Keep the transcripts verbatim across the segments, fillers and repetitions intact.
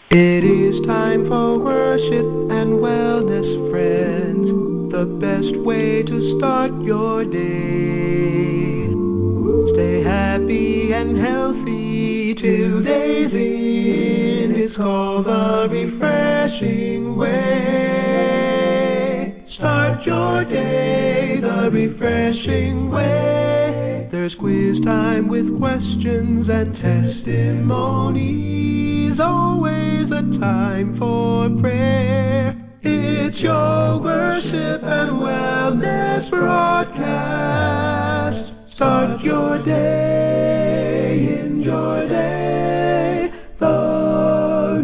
It is time for worship and wellness, friends. The best way to start your day. Stay happy and healthy till day's end. It's called the refreshing way. Start your day the refreshing way. There's quiz time with questions and testimonies. Always a time for prayer. It's your worship and wellness broadcast. Start your day, enjoy day, the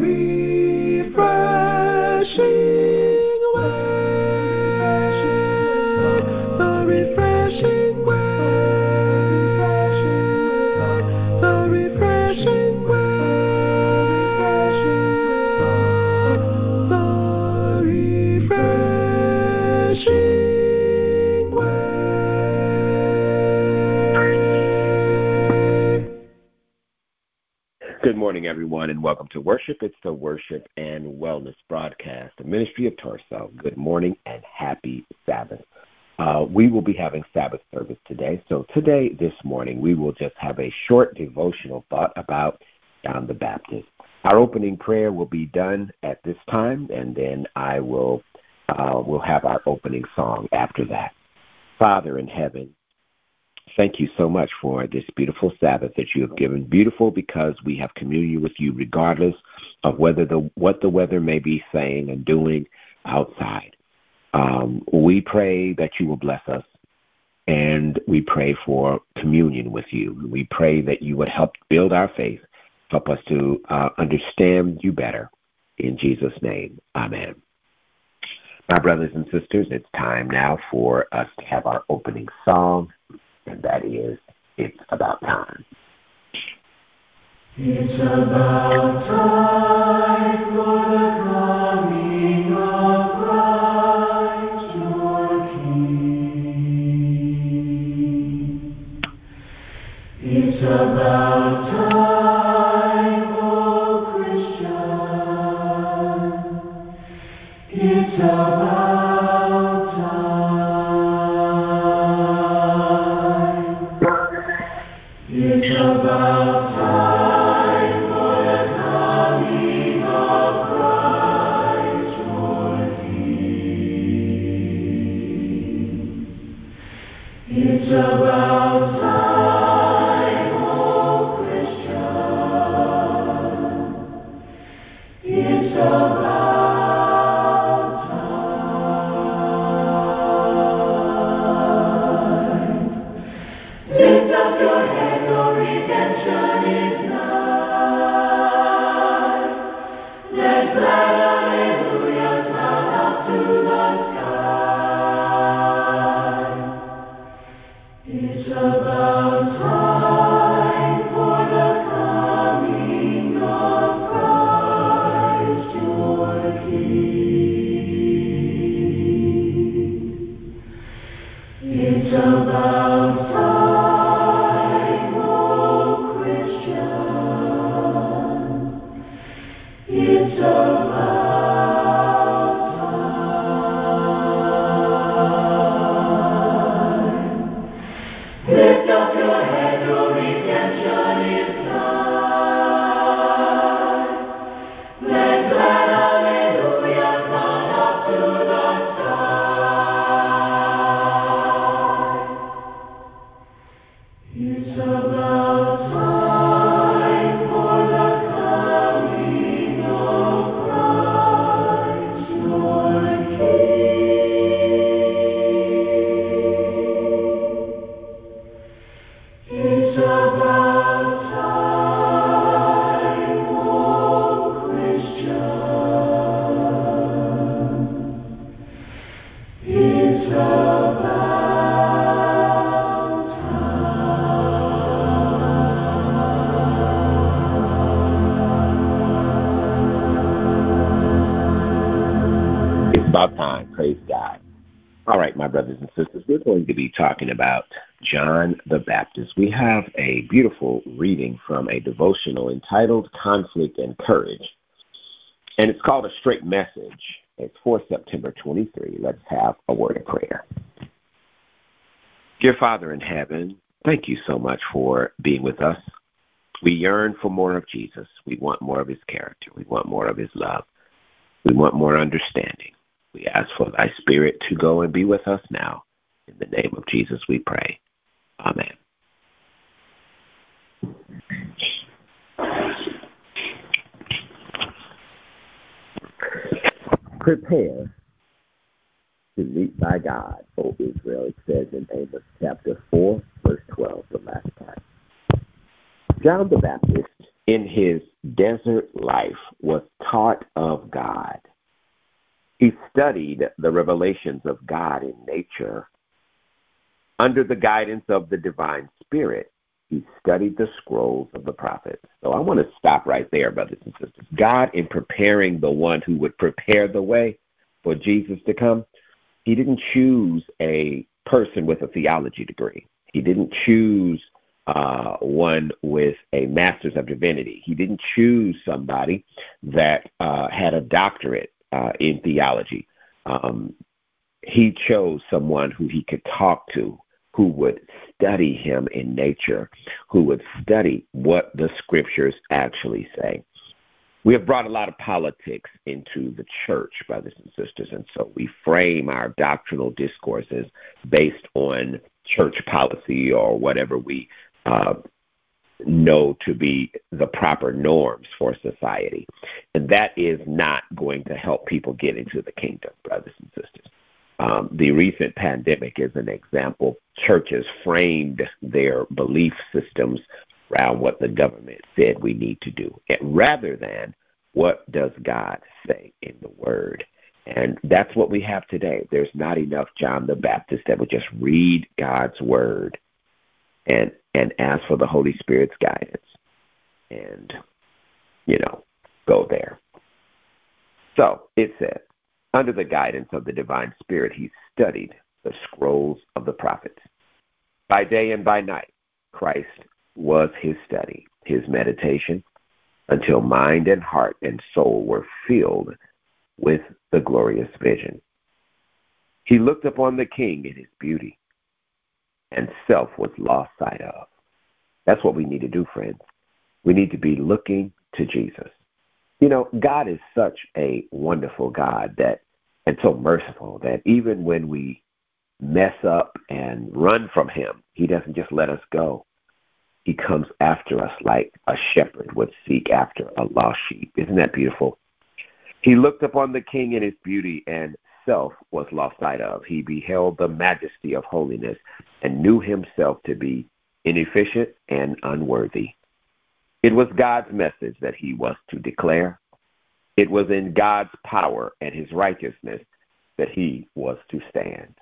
refreshing way, the refreshing way, the refreshing way, the refreshing way. Good morning, everyone, and welcome to Worship. It's the Worship and Wellness broadcast, the Ministry of Torso. Good morning and happy Sabbath. Uh, we will be having Sabbath service today. So today, this morning, we will just have a short devotional thought about John the Baptist. Our opening prayer will be done at this time, and then I will uh, we'll have our opening song after that. Father in heaven, thank you so much for this beautiful Sabbath that you have given. Beautiful because we have communion with you regardless of whether the what the weather may be saying and doing outside. Um, we pray that you will bless us, and we pray for communion with you. We pray that you would help build our faith, help us to uh, understand you better. In Jesus' name, amen. My brothers and sisters, it's time now for us to have our opening song. And that is, It's About Time. It's about time for the coming of Christ your King. It's about time, oh Christian. It's about time. It's about time for the coming of Christ your King. It's about time, oh Christian. It's about time. Lift up your head, your redemption is nigh. Let glad hallelujahs sound up to the sky. It's about time for the coming of Christ your King. It's about time, oh Christian. It's about time. Lift up your head, your redemption is nigh. Let glad hallelujahs sound up to the sky. It's about time for the coming of Christ your King. It's about time, oh Christian. It's about It's about time. Praise God. All right, my brothers and sisters, we're going to be talking about John the Baptist. We have a beautiful reading from a devotional entitled Conflict and Courage. and it's called A Straight Message. It's for September twenty-third. Let's have a word of prayer. Dear Father in heaven, thank you so much for being with us. We yearn for more of Jesus. We want more of his character. We want more of his love. We want more understanding. We ask for thy Spirit to go and be with us now. In the name of Jesus we pray. Amen. Prepare to meet thy God, O Israel. It says in Amos chapter four, verse twelve, the last part. John the Baptist, in his desert life, was taught of God. He studied the revelations of God in nature. Under the guidance of the divine Spirit, he studied the scrolls of the prophets. So I want to stop right there, brothers and sisters. God, in preparing the one who would prepare the way for Jesus to come, he didn't choose a person with a theology degree. He didn't choose uh, one with a master's of divinity. He didn't choose somebody that uh, had a doctorate uh, in theology. Um, he chose someone who he could talk to, who would study him in nature, who would study what the scriptures actually say. We have brought a lot of politics into the church, brothers and sisters, and so we frame our doctrinal discourses based on church policy or whatever we uh, know to be the proper norms for society. And that is not going to help people get into the kingdom, brothers and sisters. Um, the recent pandemic is an example. Churches framed their belief systems around what the government said we need to do, and rather than what does God say in the Word. And that's what we have today. There's not enough John the Baptist that would just read God's Word and and ask for the Holy Spirit's guidance and, you know, go there. So it says, under the guidance of the divine Spirit, he studied the scrolls of the prophets. By day and by night, Christ was his study, his meditation, until mind and heart and soul were filled with the glorious vision. He looked upon the King in his beauty, and self was lost sight of. That's what we need to do, friends. We need to be looking to Jesus. You know, God is such a wonderful God that, and so merciful that even when we mess up and run from him, he doesn't just let us go. He comes after us like a shepherd would seek after a lost sheep. Isn't that beautiful? He looked upon the King in his beauty, and self was lost sight of. He beheld the majesty of holiness and knew himself to be inefficient and unworthy. It was God's message that he was to declare. It was in God's power and his righteousness that he was to stand.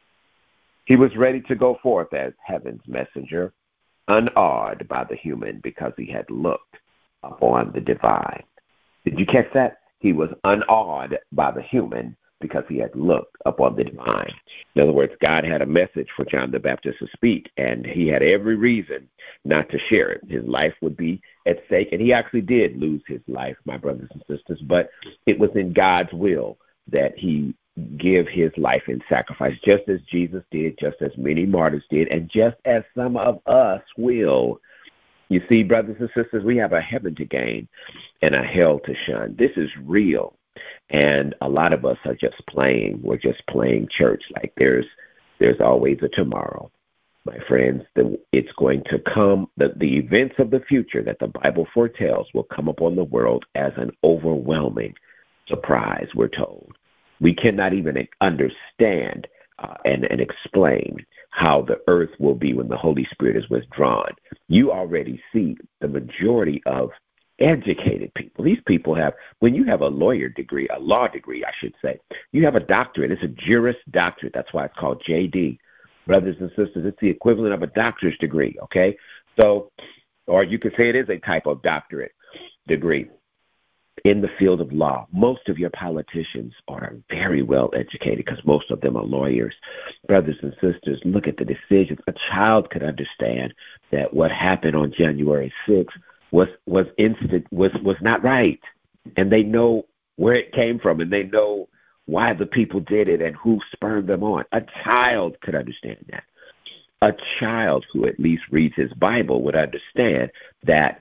He was ready to go forth as heaven's messenger, unawed by the human because he had looked upon the divine. Did you catch that? He was unawed by the human because he had looked upon the divine. In other words, God had a message for John the Baptist to speak, and he had every reason not to share it. His life would be at stake, and he actually did lose his life, my brothers and sisters, but it was in God's will that he give his life in sacrifice, just as Jesus did, just as many martyrs did, and just as some of us will. You see, brothers and sisters, we have a heaven to gain and a hell to shun. This is real. And a lot of us are just playing. We're just playing church like there's there's always a tomorrow. My friends, the, it's going to come, the, the events of the future that the Bible foretells will come upon the world as an overwhelming surprise, we're told. We cannot even understand uh, and, and explain how the earth will be when the Holy Spirit is withdrawn. You already see the majority of educated people. These people have, when you have a lawyer degree, a law degree, I should say, you have a doctorate. It's a Juris Doctorate. That's why it's called J D. Brothers and sisters, it's the equivalent of a doctor's degree, okay? So, or you could say it is a type of doctorate degree in the field of law. Most of your politicians are very well educated because most of them are lawyers. Brothers and sisters, look at the decisions. A child could understand that what happened on January sixth was was instant was was not right, and they know where it came from, and they know why the people did it and who spurred them on. A child could understand that. A child who at least reads his Bible would understand that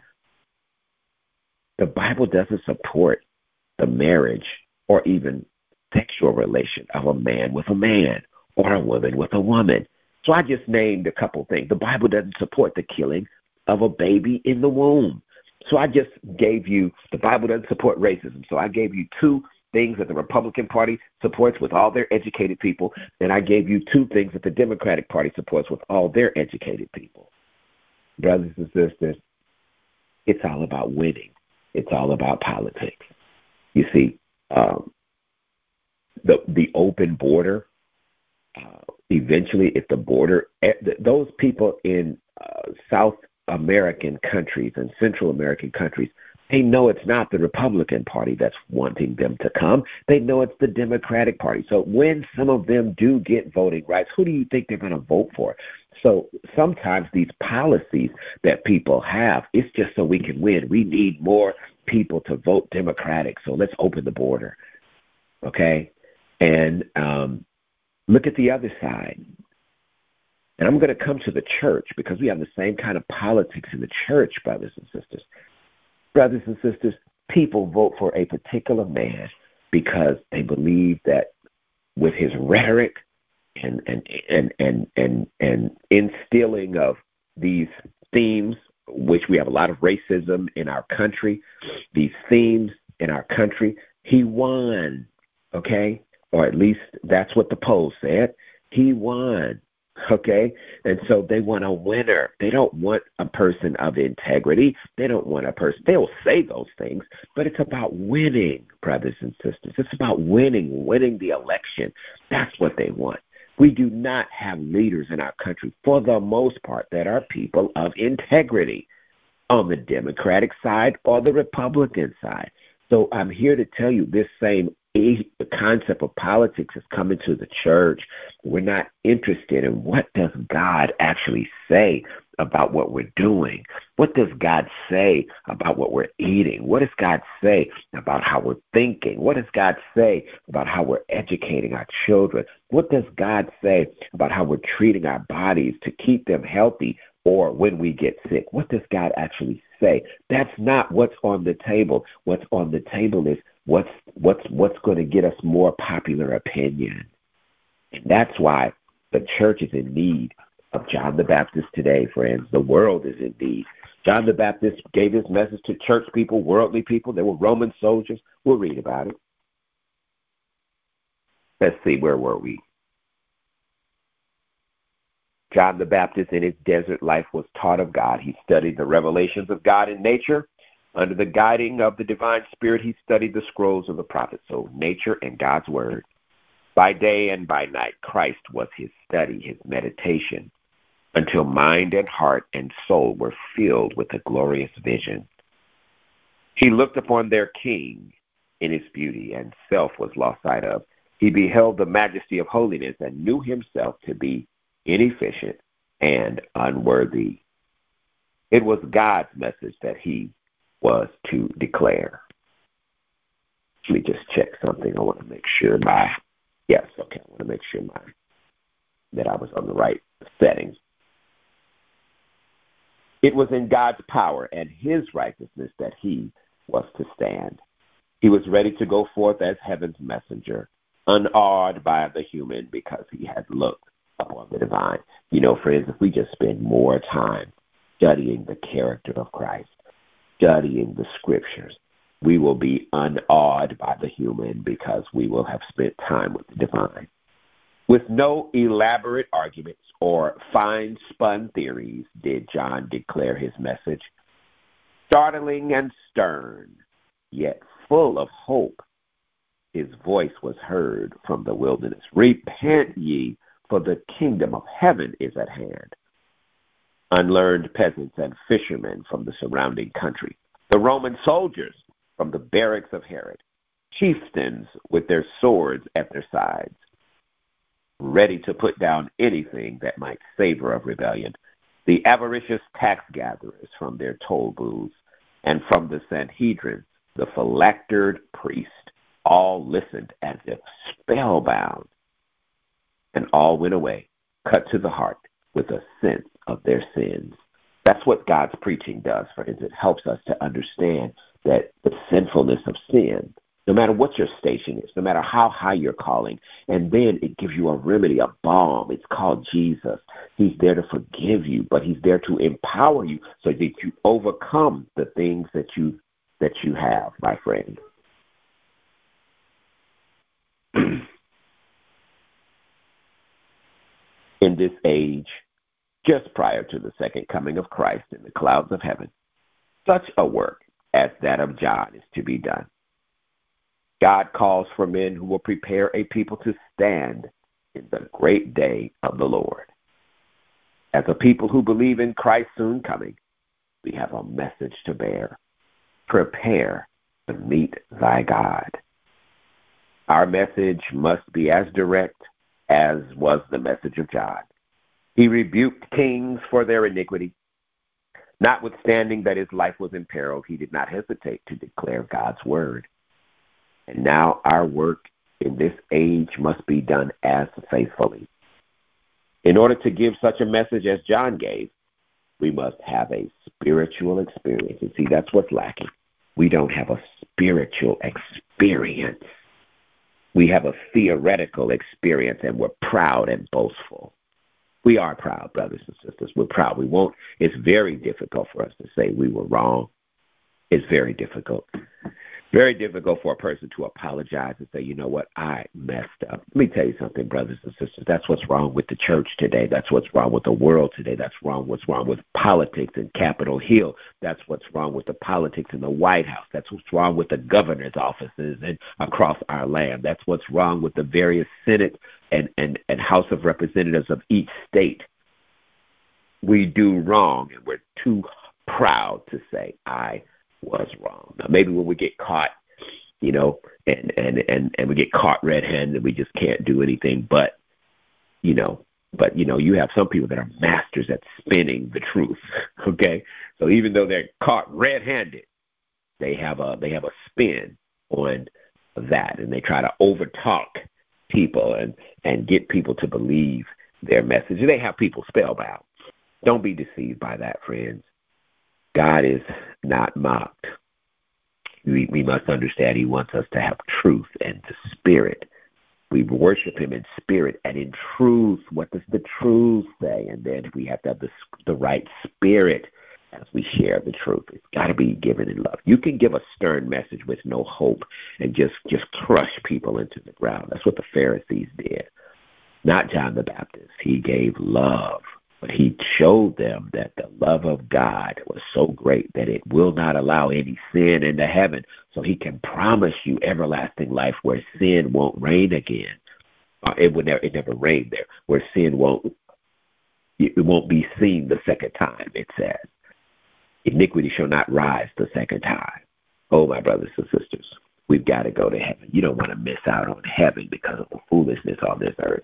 the Bible doesn't support the marriage or even sexual relation of a man with a man or a woman with a woman. So I just named a couple things. The Bible doesn't support the killing of a baby in the womb. So I just gave you, the Bible doesn't support racism. So I gave you two things that the Republican Party supports with all their educated people, and I gave you two things that the Democratic Party supports with all their educated people. Brothers and sisters, it's all about winning. It's all about politics. You see, um, the the open border, uh, eventually if the border, those people in uh, South American countries and Central American countries, they know it's not the Republican Party that's wanting them to come. They know it's the Democratic Party. So when some of them do get voting rights, who do you think they're going to vote for? So sometimes these policies that people have, it's just so we can win. We need more people to vote Democratic, so let's open the border, okay? And um, look at the other side. And I'm going to come to the church because we have the same kind of politics in the church, brothers and sisters. Brothers and sisters, people vote for a particular man because they believe that with his rhetoric and and and and and, and instilling of these themes, which we have a lot of racism in our country, these themes in our country, he won, okay? Or at least that's what the poll said. He won. Okay, and so they want a winner. They don't want a person of integrity. They don't want a person. They will say those things, but it's about winning, brothers and sisters. It's about winning, winning the election. That's what they want. We do not have leaders in our country, for the most part, that are people of integrity on the Democratic side or the Republican side. So I'm here to tell you this same the concept of politics is coming to the church. We're not interested in what does God actually say about what we're doing. What does God say about what we're eating? What does God say about how we're thinking? What does God say about how we're educating our children? What does God say about how we're treating our bodies to keep them healthy or when we get sick? What does God actually say? That's not what's on the table. What's on the table is What's what's what's going to get us more popular opinion. And that's why the church is in need of John the Baptist today, friends. The world is in need. John the Baptist gave his message to church people, worldly people. They were Roman soldiers. We'll read about it. Let's see, where were we? John the Baptist in his desert life was taught of God. He studied the revelations of God in nature. Under the guiding of the divine spirit, he studied the scrolls of the prophets, so nature and God's word. By day and by night, Christ was his study, his meditation, until mind and heart and soul were filled with a glorious vision. He looked upon their King in his beauty, and self was lost sight of. He beheld the majesty of holiness and knew himself to be inefficient and unworthy. It was God's message that he was to declare. Let me just check something. I want to make sure my, yes, okay, I want to make sure my, that I was on the right settings. It was in God's power and his righteousness that he was to stand. He was ready to go forth as heaven's messenger, unawed by the human because he had looked upon the divine. You know, friends, if we just spend more time studying the character of Christ, studying the scriptures, we will be unawed by the human because we will have spent time with the divine. With no elaborate arguments or fine-spun theories did John declare his message. Startling and stern, yet full of hope, his voice was heard from the wilderness. Repent ye, for the kingdom of heaven is at hand. Unlearned peasants and fishermen from the surrounding country, the Roman soldiers from the barracks of Herod, chieftains with their swords at their sides, ready to put down anything that might savor of rebellion, the avaricious tax gatherers from their toll booths, and from the Sanhedrin, the phylactered priest, All listened as if spellbound, and all went away, cut to the heart with a sense of their sins. That's what God's preaching does, friends. It helps us to understand that the sinfulness of sin, no matter what your station is, no matter how high you're calling, and then it gives you a remedy, a balm. It's called Jesus. He's there to forgive you, but he's there to empower you so that you overcome the things that you that you have, my friend. In this age, just prior to the second coming of Christ in the clouds of heaven, such a work as that of John is to be done. God calls for men who will prepare a people to stand in the great day of the Lord. As a people who believe in Christ's soon coming, we have a message to bear. Prepare to meet thy God. Our message must be as direct as was the message of John. He rebuked kings for their iniquity. Notwithstanding that his life was imperiled, he did not hesitate to declare God's word. And now our work in this age must be done as faithfully. In order to give such a message as John gave, we must have a spiritual experience. And see, that's what's lacking. We don't have a spiritual experience. We have a theoretical experience, and we're proud and boastful. We are proud, brothers and sisters. We're proud. We won't. It's very difficult for us to say we were wrong. It's very difficult. Very difficult for a person to apologize and say, you know what, I messed up. Let me tell you something, brothers and sisters. That's what's wrong with the church today. That's what's wrong with the world today. That's wrong. What's wrong with politics in Capitol Hill. That's what's wrong with the politics in the White House. That's what's wrong with the governor's offices and across our land. That's what's wrong with the various Senate and, and, and House of Representatives of each state. We do wrong, and we're too proud to say, I was wrong. Now, maybe when we get caught, you know, and, and, and, and we get caught red-handed, we just can't do anything but, you know, but, you know, you have some people that are masters at spinning the truth, okay? So even though they're caught red-handed, they have a, they have a spin on that, and they try to overtalk people and, and get people to believe their message. They have people spellbound. Don't be deceived by that, friends. God is not mocked. We, we must understand he wants us to have truth and the spirit. We worship him in spirit and in truth. What does the truth say? And then we have to have the, the right spirit as we share the truth. It's got to be given in love. You can give a stern message with no hope and just, just crush people into the ground. That's what the Pharisees did. Not John the Baptist. He gave love. But he showed them that the love of God was so great that it will not allow any sin into heaven. So he can promise you everlasting life where sin won't reign again. Uh, it would never, it never reigned there. Where sin won't, it won't be seen the second time, it says. Iniquity shall not rise the second time. Oh, my brothers and sisters, we've got to go to heaven. You don't want to miss out on heaven because of the foolishness on this earth.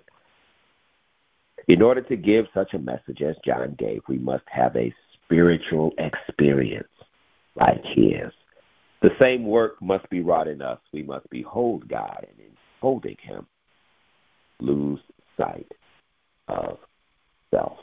In order to give such a message as John gave, we must have a spiritual experience like his. The same work must be wrought in us. We must behold God, and in holding him, lose sight of self.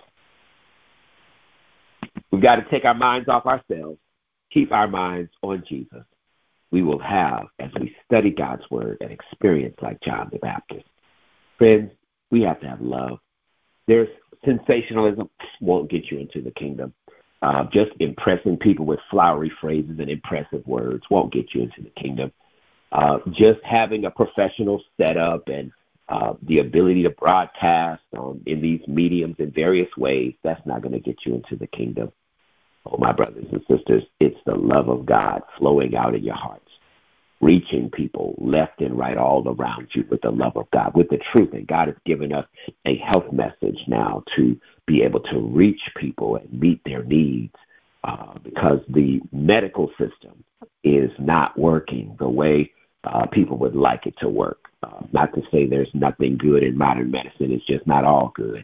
We've got to take our minds off ourselves, keep our minds on Jesus. We will have, as we study God's word, an experience like John the Baptist. Friends, we have to have love. There's sensationalism won't get you into the kingdom. Uh, just impressing people with flowery phrases and impressive words won't get you into the kingdom. Uh, just having a professional setup and uh, the ability to broadcast on, in these mediums in various ways, that's not going to get you into the kingdom. Oh, my brothers and sisters, it's the love of God flowing out in your hearts, reaching people left and right all around you with the love of God, with the truth. And God has given us a health message now to be able to reach people and meet their needs uh, because the medical system is not working the way uh, people would like it to work. Uh, not to say there's nothing good in modern medicine. It's just not all good.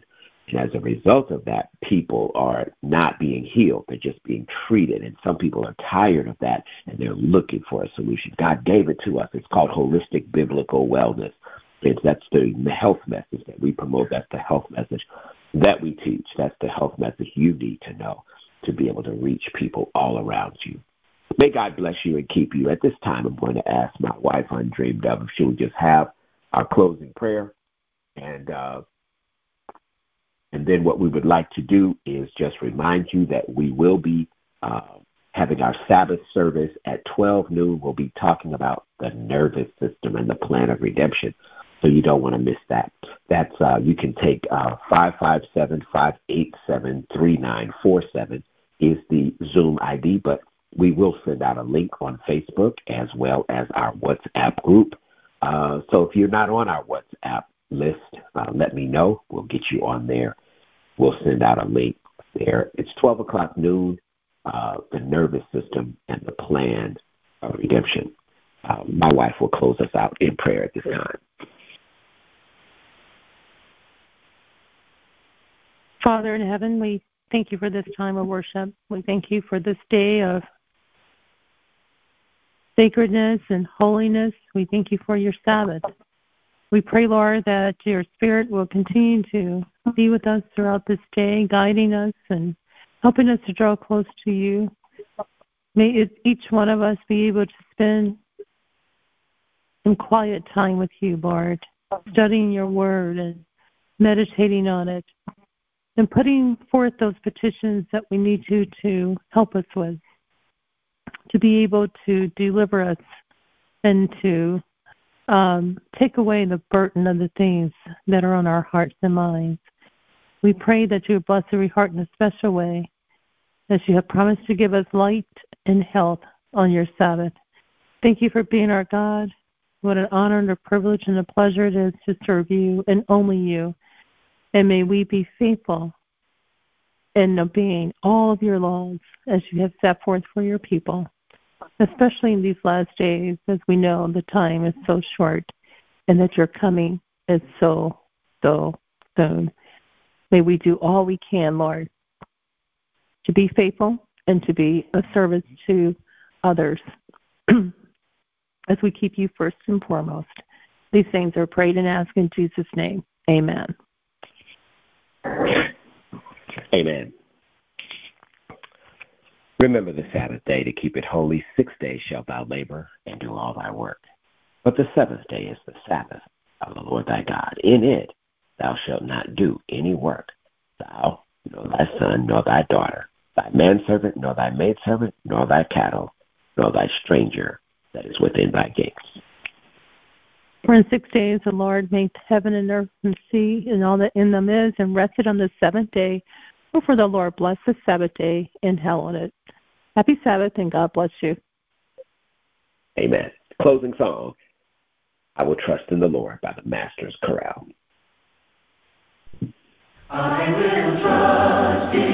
And as a result of that, people are not being healed. They're just being treated. And some people are tired of that, and they're looking for a solution. God gave it to us. It's called holistic biblical wellness. It's, that's the health message that we promote. That's the health message that we teach. That's the health message you need to know to be able to reach people all around you. May God bless you and keep you. At this time, I'm going to ask my wife, Undreamed Of, if she would just have our closing prayer. And uh, and then what we would like to do is just remind you that we will be uh, having our Sabbath service at twelve noon. We'll be talking about the nervous system and the plan of redemption. So you don't want to miss that. That's uh, you can take uh, five five seven, five eight seven, three nine four seven is the Zoom I D, but we will send out a link on Facebook as well as our WhatsApp group. Uh, so if you're not on our WhatsApp list, uh, let me know. We'll get you on there. We'll send out a link there. It's twelve o'clock noon, uh, the nervous system and the plan of redemption. Uh, my wife will close us out in prayer at this time. Father in heaven, we thank you for this time of worship. We thank you for this day of sacredness and holiness. We thank you for your Sabbath. We pray, Lord, that your Spirit will continue to be with us throughout this day, guiding us and helping us to draw close to you. May it, each one of us be able to spend some quiet time with you, Lord, studying your word and meditating on it, and putting forth those petitions that we need you to help us with, to be able to deliver us and to um, take away the burden of the things that are on our hearts and minds. We pray that you bless every heart in a special way, as you have promised to give us light and health on your Sabbath. Thank you for being our God. What an honor and a privilege and a pleasure it is to serve you and only you. And may we be faithful in obeying all of your laws as you have set forth for your people, especially in these last days, as we know the time is so short and that your coming is so, so soon. May we do all we can, Lord, to be faithful and to be of service to others as we keep you first and foremost. These things are prayed and asked in Jesus' name. Amen. Amen. Remember the Sabbath day to keep it holy. Six days shalt thou labor and do all thy work. But the seventh day is the Sabbath of the Lord thy God. In it thou shalt not do any work, thou, nor thy son, nor thy daughter, thy manservant, nor thy maidservant, nor thy cattle, nor thy stranger that is within thy gates. For in six days the Lord made heaven and earth and sea and all that in them is, and rested on the seventh day. Wherefore the Lord blessed the Sabbath day and hallowed it. Happy Sabbath, and God bless you. Amen. Closing song, I Will Trust in the Lord by the Masters Chorale. I will trust in